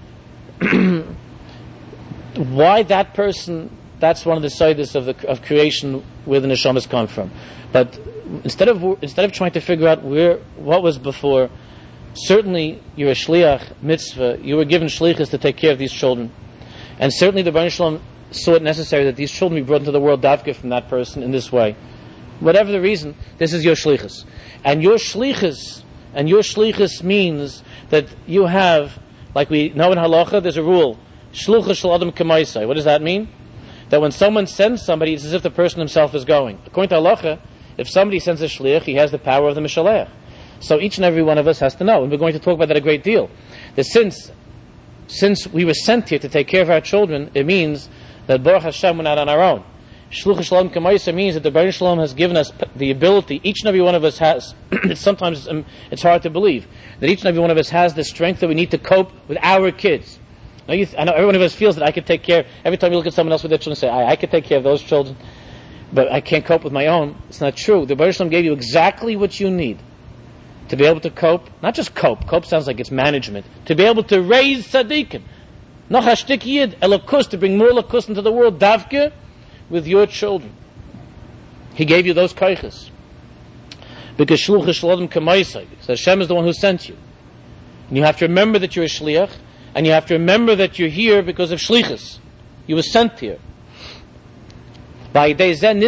Why that person? That's one of the sides of the of creation where the neshamas come from. But instead of instead of trying to figure out where what was before, certainly you're a shliach mitzvah. You were given shlichus to take care of these children. And certainly the Baruch Shalom saw it necessary that these children be brought into the world davka from that person in this way. Whatever the reason, this is your shlichus. And your shlichus, and your shlichus means that you have, like we know in halacha, there's a rule, shluchus shel adam k'maisai. What does that mean? That when someone sends somebody, it's as if the person himself is going. According to halacha, if somebody sends a shliach, he has the power of the mishalech. So each and every one of us has to know, and we're going to talk about that a great deal, that since Since we were sent here to take care of our children, it means that Baruch Hashem we're not on our own. Shluch Shalom Kamaisa means that the Baruch Shalom has given us the ability, each and every one of us has, it's sometimes um, it's hard to believe, that each and every one of us has the strength that we need to cope with our kids. Now you th- I know every one of us feels that I could take care, every time you look at someone else with their children, say, I, I could take care of those children, but I can't cope with my own. It's not true. The Baruch Shalom gave you exactly what you need to be able to cope, not just cope, cope sounds like it's management, to be able to raise tzaddikim. Noch hashtik yid, elokus, to bring more elokus into the world, davke, with your children. He gave you those kaiches. Because shluch shalom kamaisai. So Hashem is the one who sent you. And you have to remember that you're a shliach, and you have to remember that you're here because of shlichus. You were sent here. And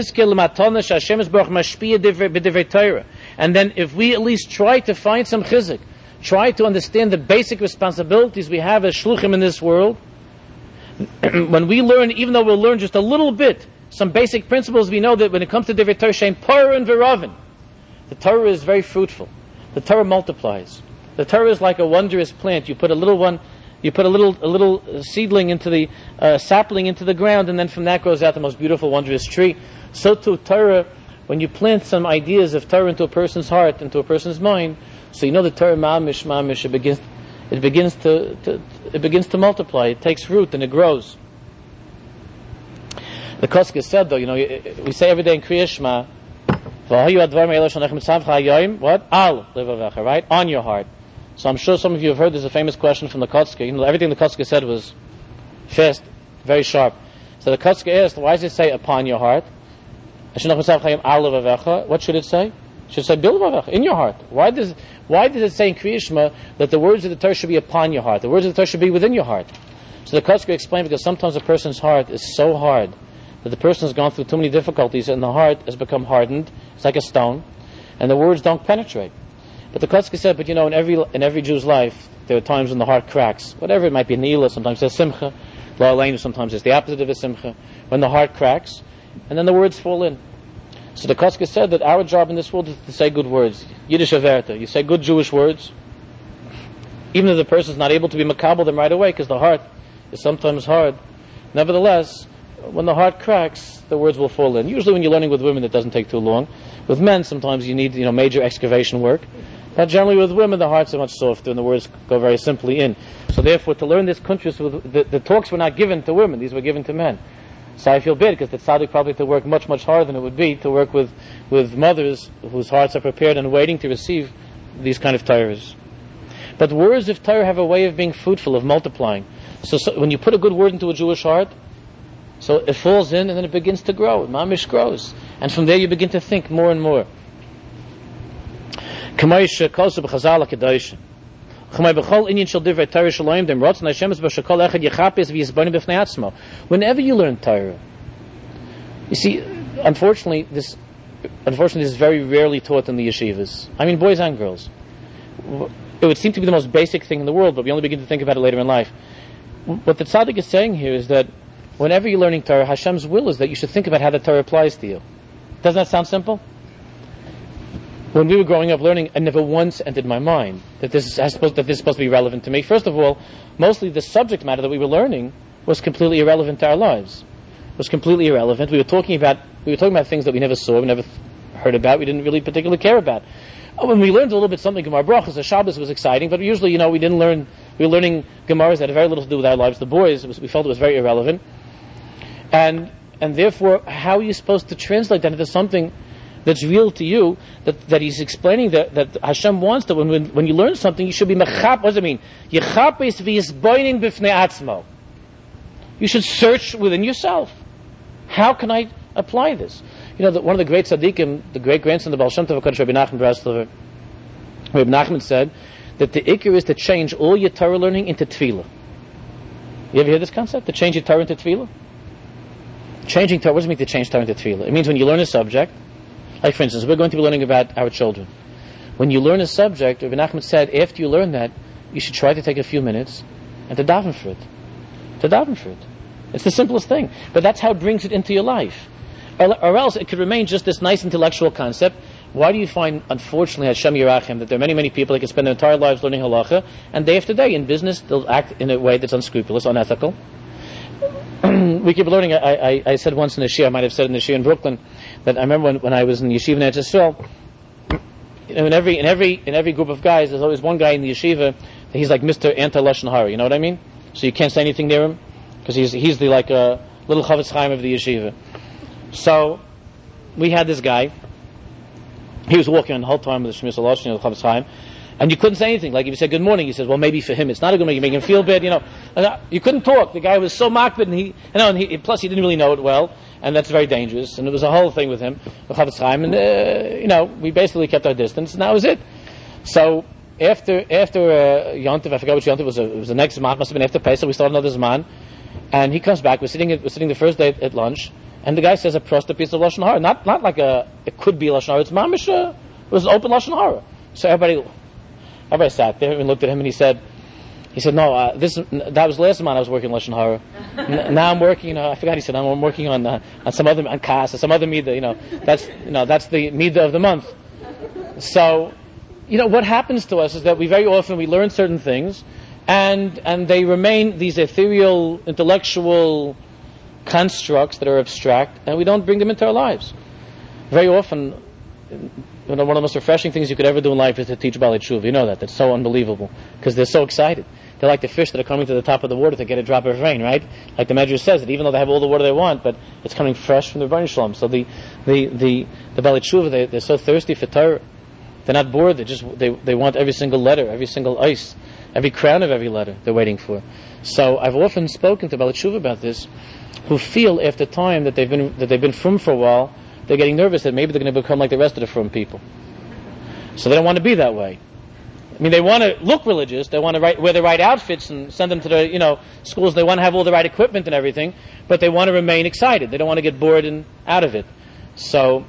then if we at least try to find some chizik, try to understand the basic responsibilities we have as shluchim in this world, when we learn, even though we'll learn just a little bit, some basic principles, we know that when it comes to Divrei Torah, Shem Parah and Veravin, the Torah is very fruitful. The Torah multiplies. The Torah is like a wondrous plant. You put a little one, you put a little a little seedling into the uh, sapling into the ground, and then from that grows out the most beautiful, wondrous tree. So too, Torah, when you plant some ideas of Torah into a person's heart, into a person's mind, so you know the Torah ma'amish ma'amish, it begins. It begins to, to it begins to multiply. It takes root and it grows. The Koska said, though, you know, we say every day in Kriya Shema, what? Al levavecha, right? On your heart. So I'm sure some of you have heard there's a famous question from the Koska. You know, everything the Koska said was fast, very sharp. So the Koska asked, why does it say upon your heart? What should it say? It should say bil in your heart. Why does why does it say in Kriya Shema that the words of the Torah should be upon your heart? The words of the Torah should be within your heart. So the Koska explained, because sometimes a person's heart is so hard that the person has gone through too many difficulties and the heart has become hardened. It's like a stone, and the words don't penetrate. But the Koska said, but you know, in every in every Jew's life, there are times when the heart cracks. Whatever it might be, Neila, sometimes there's Simcha, La Aleinu, sometimes it's the opposite of a Simcha. When the heart cracks, and then the words fall in. So the Koska said that our job in this world is to say good words. Yiddish averta. You say good Jewish words, even if the person is not able to be makabel them right away, because the heart is sometimes hard. Nevertheless, when the heart cracks, the words will fall in. Usually when you're learning with women, it doesn't take too long. With men, sometimes you need, you know, major excavation work. But generally with women, the hearts are much softer and the words go very simply in. So therefore, to learn this country, the, the talks were not given to women, these were given to men. So I feel bad, because the tzaddik probably had to work much, much harder than it would be to work with, with mothers whose hearts are prepared and waiting to receive these kind of Torahs. But words of Torah have a way of being fruitful, of multiplying. So, so when you put a good word into a Jewish heart, so it falls in and then it begins to grow. Mamish grows. And from there you begin to think more and more. Whenever you learn Torah, you see, unfortunately, this unfortunately this is very rarely taught in the yeshivas. I mean, boys and girls. It would seem to be the most basic thing in the world, but we only begin to think about it later in life. What the tzaddik is saying here is that whenever you're learning Torah, Hashem's will is that you should think about how the Torah applies to you. Doesn't that sound simple? When we were growing up learning, it never once entered my mind that this is supposed, that this is supposed to be relevant to me. First of all, mostly the subject matter that we were learning was completely irrelevant to our lives. It was completely irrelevant. We were talking about we were talking about things that we never saw, we never heard about, we didn't really particularly care about. Oh, when we learned a little bit something Gemara Brachos, the Shabbos was exciting, but usually, you know, we didn't learn. We were learning Gemaras that had very little to do with our lives. The boys, it was, we felt it was very irrelevant, and and therefore, how are you supposed to translate that into something that's real to you, that, that he's explaining that, that Hashem wants that when, when when you learn something, you should be mechap. What does it mean? Yechapes v'yisboining b'fnei atzmo. You should search within yourself. How can I apply this? You know, that one of the great tzaddikim, the great grandson of the Baal Shem Tov, Rabbi Nachman Breslover, Rabbi Nachman said that the ikar is to change all your Torah learning into tefillah. You ever hear this concept? To change your Torah into tefillah? Changing Torah, what does it mean to change Torah into tefillah? It means when you learn a subject, like for instance, we're going to be learning about our children. When you learn a subject, Rabbi Nachman said, after you learn that, you should try to take a few minutes and to daven for it. To daven for it. It's the simplest thing. But that's how it brings it into your life. Or, or else it could remain just this nice intellectual concept. Why do you find, unfortunately, Hashem Yirachim, that there are many, many people that can spend their entire lives learning halacha, and day after day in business they'll act in a way that's unscrupulous, unethical? we keep learning. I, I, I said once in the Shia, I might have said in the Shia in Brooklyn, that I remember when, when I was in the yeshiva in Eretz Yisrael, you know, in every in every in every group of guys, there's always one guy in the yeshiva that he's like Mister Anti-Lashon Hara. You know what I mean? So you can't say anything near him because he's he's the like uh, little Chavetz Chaim of the yeshiva. So we had this guy. He was walking on the whole time with the Shemiras Lashon of the Chavetz Chaim. And you couldn't say anything. Like if you said good morning, he says, well, maybe for him it's not a good morning. You make him feel bad, you know. And you couldn't talk. The guy was so makbid, and he, you know, and he, plus he didn't really know it well, and that's very dangerous. And it was a whole thing with him, with Chavetz Chaim, and uh, you know, we basically kept our distance, and that was it. So after after uh, Yontif, I forgot which Yontif was. A, it was the next Zman. Must have been after Pesach. We started another Zman, and he comes back. We're sitting. At, we're sitting the first day at, at lunch, and the guy says a prosta piece of Lashon Hara. Not not like a it could be Lashon Hara. It's mamish. Uh, it was open Lashon Hara. So everybody. Everybody sat there and looked at him, and he said, "He said, no, uh, this that was last month I was working Lashon Hara. N- now I'm working. You know, I forgot. He said, I'm working on uh, on some other on Kas, some other midah. You know, that's you know that's the midah of the month. So, you know, what happens to us is that we very often we learn certain things, and and they remain these ethereal, intellectual constructs that are abstract, and we don't bring them into our lives. Very often. You know, one of the most refreshing things you could ever do in life is to teach Balei Tshuva. You know that. That's so unbelievable. Because they're so excited. They're like the fish that are coming to the top of the water to get a drop of rain, right? Like the Medrash says, that even though they have all the water they want, but it's coming fresh from the Rebbeinu Shalom. So the the the, the Balei Tshuva, they, they're so thirsty for Torah. They're not bored. They just they they want every single letter, every single ice, every crown of every letter they're waiting for. So I've often spoken to Balei Tshuva about this, who feel after time that they've been that they've been frum for a while, they're getting nervous that maybe they're going to become like the rest of the frum people. So they don't want to be that way. I mean, they want to look religious. They want to write, wear the right outfits and send them to the, you know, schools. They want to have all the right equipment and everything, but they want to remain excited. They don't want to get bored and out of it. So,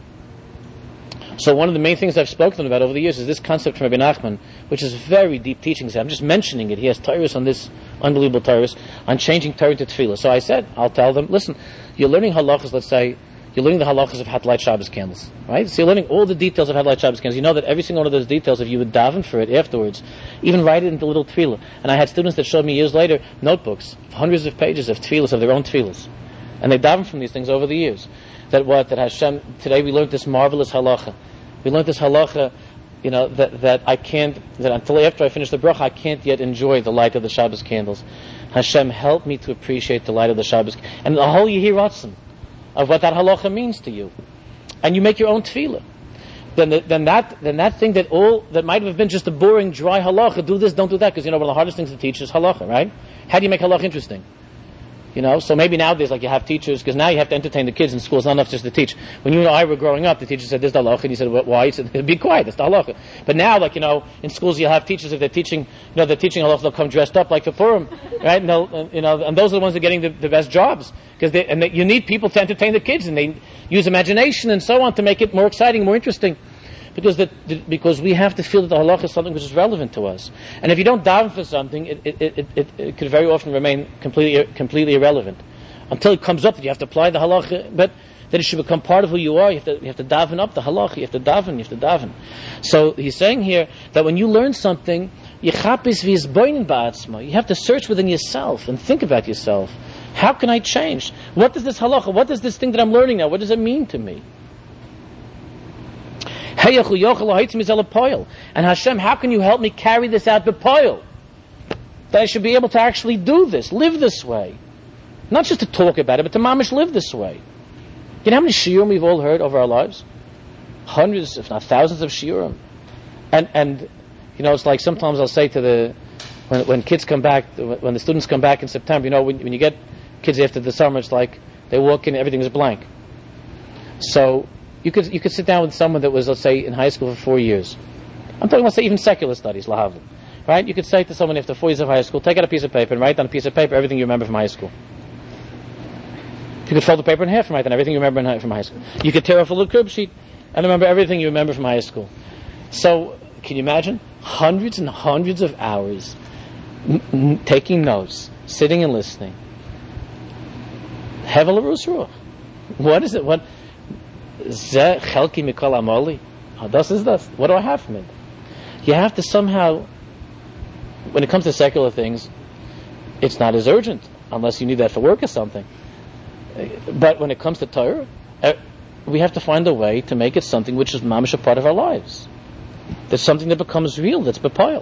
so one of the main things I've spoken to them about over the years is this concept from Rabbi Nachman, which is very deep teachings. I'm just mentioning it. He has Torahs on this, unbelievable Torahs, on changing Torah to Tefillah. So I said, I'll tell them, listen, you're learning halachas, let's say, you're learning the halachas of how to light Shabbos candles, right? So you're learning all the details of how to light Shabbos candles. You know that every single one of those details, if you would daven for it afterwards, even write it into little tefillah. And I had students that showed me years later notebooks, hundreds of pages of tefillahs, of their own tefillahs. And they daven from these things over the years. That what? That Hashem, today we learned this marvelous halacha. We learned this halacha, you know, that, that I can't, that until after I finish the bracha, I can't yet enjoy the light of the Shabbos candles. Hashem, help me to appreciate the light of the Shabbos. And the whole Yehiratzim of what that halacha means to you, and you make your own tefillah, then the, then that then that thing that all that might have been just a boring dry halacha, do this, don't do that, because you know one of the hardest things to teach is halacha, right? How do you make halacha interesting? You know, so maybe nowadays, like you have teachers, because now you have to entertain the kids in school. It's not enough just to teach. When you and I were growing up, the teacher said, "This is the halacha," and you said, "Why?" He said, "Be quiet. It's the halacha." But now, like you know, in schools you'll have teachers, if they're teaching, you know, they're teaching halacha, they'll come dressed up like for Purim, right? And they'll, uh, you know, and those are the ones that are getting the, the best jobs, because they and they, you need people to entertain the kids, and they use imagination and so on to make it more exciting, more interesting. Because the, the, because we have to feel that the halacha is something which is relevant to us, and if you don't daven for something, it it, it, it it could very often remain completely completely irrelevant. Until it comes up that you have to apply the halacha, but that it should become part of who you are. You have to, you have to daven up the halacha. You have to daven. You have to daven. So he's saying here that when you learn something, you have to search within yourself and think about yourself. How can I change? What does this halacha? What does this thing that I'm learning now? What does it mean to me? And Hashem, how can you help me carry this out b'poil? That I should be able to actually do this, live this way. Not just to talk about it, but to mamish live this way. You know how many shiurim we've all heard over our lives? Hundreds, if not thousands of shiurim. And, and you know, it's like sometimes I'll say to the, when, when kids come back, when the students come back in September, you know, when, when you get kids after the summer, it's like they walk in, everything is blank. So you could you could sit down with someone that was, let's say, in high school for four years. I'm talking, let's say, even secular studies, lahavli. Right? You could say to someone after four years of high school, take out a piece of paper and write on a piece of paper everything you remember from high school. You could fold the paper in half and write down everything you remember in high, from high school. You could tear off a little crib sheet and remember everything you remember from high school. So, can you imagine? Hundreds and hundreds of hours n- n- taking notes, sitting and listening. Hevel Arus Ruach. What is it? What? Zeh chelki mikol amoli. Das is das. What do I have from it? You have to somehow, when it comes to secular things, it's not as urgent. unless you need that for work or something. But when it comes to Torah, uh, we have to find a way to make it something which is mamish a part of our lives. There's something that becomes real, that's bepayil.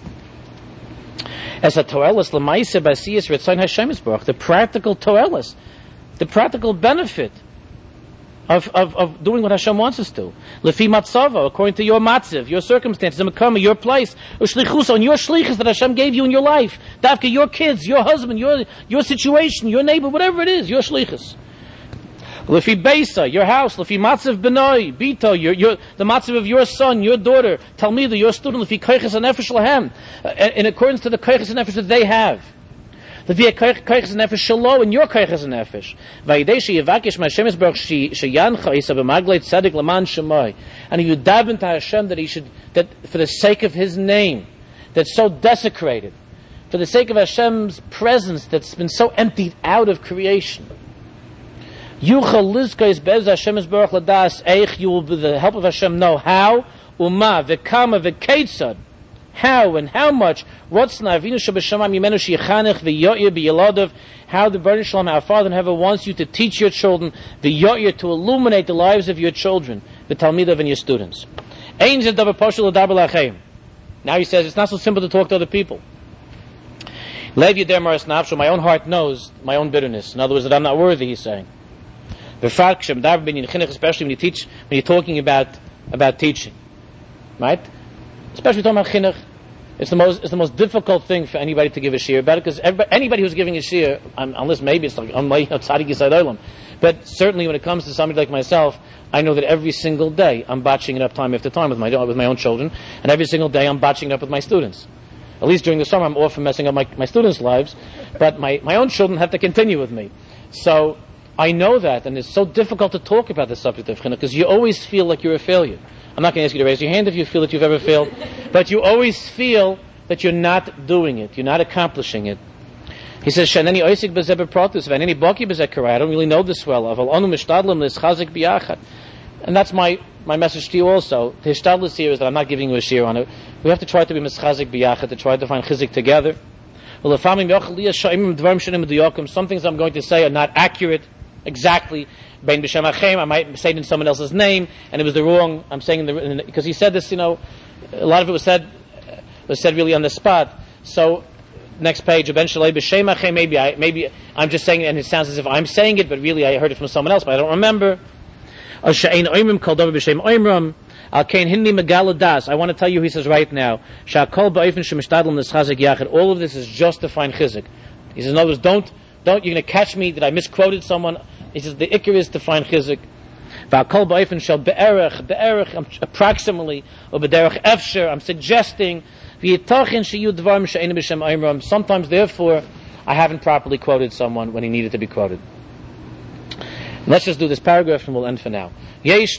As a toelis l'maise b'asiyas ritzayin Hashem yisborach, the practical toelis, the practical benefit of, of, of doing what Hashem wants us to. Lefi matzava, according to your matziv, your circumstances, your place, ushlichus, on your shlichus that Hashem gave you in your life. Dafka, your kids, your husband, your your situation, your neighbor, whatever it is, your shlichus. Lefi beisa, your house. Lefi matziv benoi, bito, your, your, the matziv of your son, your daughter, talmida, your student. Lefi koiches hanefesh lahem, in accordance to the koiches hanefesh that they have. Lefi koiches hanefesh shalo, and your koiches hanefesh. Vayidei sheyivakish ma'Hashem yisborach sheyancha isa b'magleit tzedek l'man shemai, and he would daven to Hashem that he should, that for the sake of His name, that's so desecrated, for the sake of Hashem's presence that's been so emptied out of creation. Yuchal lizkais bez Hashem yisborach ladas eich, you will, with the help of Hashem, know how, uma v'kama v'keitzad, how and how much, rotzna avinu shebeshamayim yimenu sheyichanech v'yoyer b'yeladav, how the Baruch Shalom, our Father in heaven, wants you to teach your children, v'yoyer, to illuminate the lives of your children, the talmidav and your students. Ein zeh davar poshel l'daber la'acheim. Now he says it's not so simple to talk to other people. Lev yeder maras nafsho, my own heart knows my own bitterness. In other words, that I'm not worthy, he's saying. Especially when you teach, when you're talking about about teaching, right? Especially talking about chinuch, it's the most it's the most difficult thing for anybody to give a shiur about it, because anybody who's giving a shiur, um, unless maybe it's like tzaddik yisad olam, but certainly when it comes to somebody like myself, I know that every single day I'm botching it up time after time with my with my own children, and every single day I'm botching it up with my students. At least during the summer, I'm off from messing up my my students' lives, but my my own children have to continue with me. So I know that, and it's so difficult to talk about the subject of chinuch, because you always feel like you're a failure. I'm not going to ask you to raise your hand if you feel that you've ever failed, but you always feel that you're not doing it, you're not accomplishing it. He says, "Shaneni oisik bezeber protus, v'aneni baki bezekerai." I don't really know this well. Aval anu mishtadlim l'schazik biyachad, and that's my my message to you also. The hishtadlus here is that I'm not giving you a shiur on it. We have to try to be mischazik biyachad, to try to find chizik together. Some things I'm going to say are not accurate exactly. Bein b'shem Hashem, I might say it in someone else's name, and it was the wrong. I'm saying the because he said this. You know, a lot of it was said was said really on the spot. So next page, ben shalei b'shem Hashem. Maybe I maybe I'm just saying it, and it sounds as if I'm saying it, but really I heard it from someone else, but I don't remember. Al she'ein oimrim kol davar b'shem oimram. Al kein hindi megaladas. I want to tell you, he says right now, sha'kol ba'ofen shemishtadlim l'schazik yachid. All of this is just to find chizik. He says, in other words, don't don't you're going to catch me that I misquoted someone. He says the ikar is to find chizik. Va'kol ba'ofen shel be'erech be'erech approximately or b'derech efsher. I'm suggesting v'yitachin sheyu dvarim she'ein b'shem oimram. Sometimes, therefore, I haven't properly quoted someone when he needed to be quoted. Let's just do this paragraph and we'll end for now. There are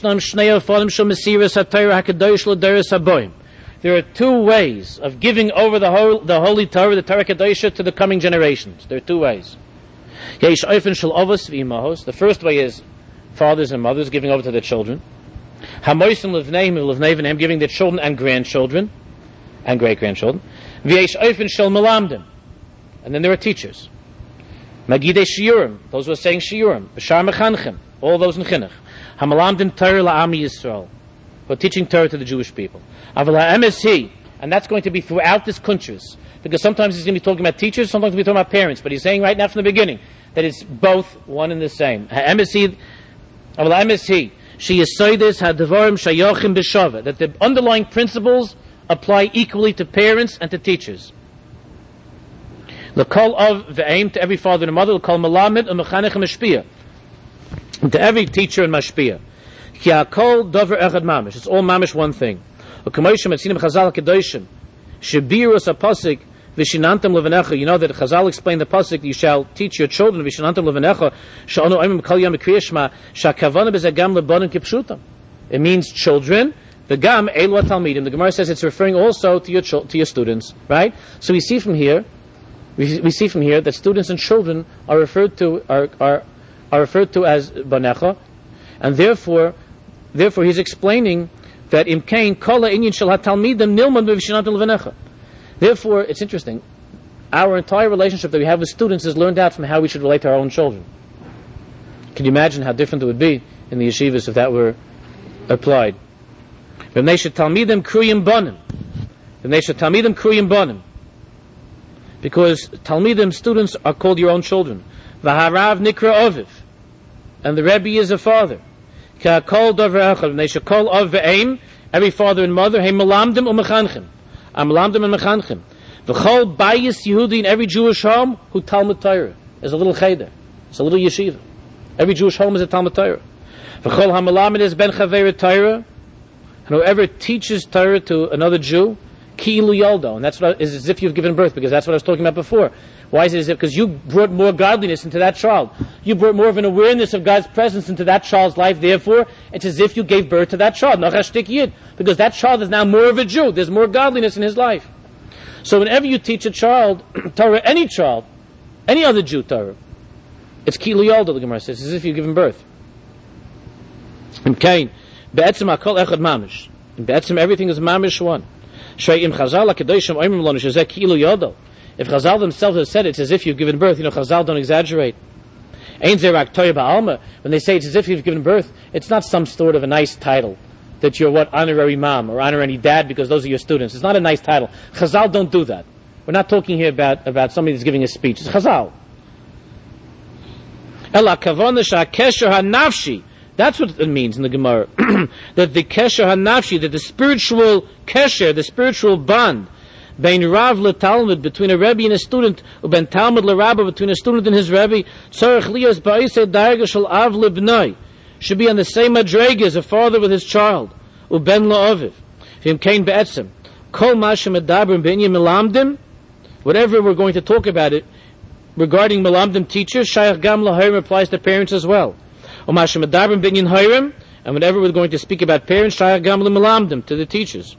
two ways of giving over the, whole, the Holy Torah, the Torah Kedosha, to the coming generations. There are two ways. The first way is fathers and mothers giving over to their children. Giving their children and grandchildren and great-grandchildren. And then there are teachers. Magidei shiurim, those who are saying shiurim, b'shar mechanchim, all those in chinuch. Hamalamdim Torah la'ami Yisrael, who are teaching Torah to the Jewish people. Aval ha'emes hi, and that's going to be throughout this countries, because sometimes he's going to be talking about teachers, sometimes he's going to be talking about parents, but he's saying right now from the beginning that it's both one and the same. Ha'emes hi, aval ha'emes hi, she yisoides ha'devarim shayochim b'shava, that the underlying principles apply equally to parents and to teachers. The call of the aim to every father and mother, the call malamed and mechanech and mashpia, to every teacher and mashpia. Ki hakol dover echad mamish. It's all mamish one thing. U'kamoishim etzinim chazal kedoshim shebirus apasik v'shinantam levanecha. You know that Chazal explained the pasuk. You shall teach your children v'shinantam levanecha sha'anu oimim kol yom kriyashma sha'kavana b'zegam lebanim kipshutam. It means children. The gam elu talmidim. The Gemara says it's referring also to your to your students, right? So we see from here. We, we see from here that students and children are referred to are are, are referred to as banecha, and therefore, therefore he's explaining that imkain kala inyan shel hatalmidim nilmad b'vishnat levanecha. Therefore, it's interesting. our entire relationship that we have with students is learned out from how we should relate to our own children. Can you imagine how different it would be in the yeshivas if that were applied? V'nei shetalmidim kruyim banim. V'nei shetalmidim kruyim banim. Because talmidim, students, are called your own children. V'harav nikra oviv. And the Rebbe is a father. Ka'akol dover echad. V'nei shekol av ve'eim. Every father and mother. Hey melamdim u'mechanchim. I'm melamdim and mechanchim. V'chol bayis Yehudi in every Jewish home who Talmud Torah is a little cheder. It's a little yeshiva. Every Jewish home is a Talmud Torah. V'chol hamelamed is ben chaver Torah. And whoever teaches Torah to another Jew, ki ilu yoldo, and that's what is as if you've given birth, because that's what I was talking about before. Why is it as if? Because you brought more godliness into that child. You brought more of an awareness of God's presence into that child's life. Therefore, it's as if you gave birth to that child. Nachashtik yid, because that child is now more of a Jew. There's more godliness in his life. So whenever you teach a child Torah, any child, any other Jew Torah, it's ki ilu yoldo. The Gemara says, it's as if you've given birth. In Cain, be'etzim hakol echad mamish. In be'etzim everything is mamish one. If Chazal themselves have said it's as if you've given birth, you know, Chazal don't exaggerate. When they say it's as if you've given birth, it's not some sort of a nice title that you're what, honorary mom or honorary dad because those are your students. It's not a nice title. Chazal don't do that. We're not talking here about, about somebody that's giving a speech. It's Chazal. That's what it means in the Gemara. That the kesher hanafshi, that the spiritual kesher, the spiritual bond, bein Rav leTalmud, between a Rebbe and a student, uben Talmud leRabba, between a student and his Rebbe, tzarech liyos ba'isei darga shel av lebnai, should be on the same madrega as a father with his child, uben la'aviv, v'im kein be'etzim, kol ma shemedabrim b'inyan melamdim, whatever we're going to talk about it, regarding melamdim teachers, shayach gam lahayim applies to parents as well. And whenever we're going to speak about parents, to the teachers.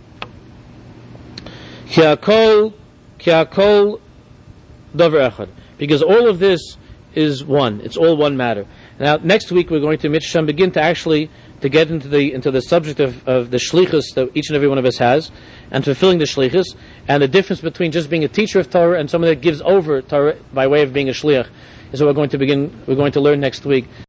Because all of this is one. It's all one matter. Now, next week we're going to Mitzvah begin to actually to get into the into the subject of, of the shlichus that each and every one of us has, and fulfilling the shlichus, and the difference between just being a teacher of Torah and someone that gives over Torah by way of being a shliach is what we're going to begin. We're going to learn next week.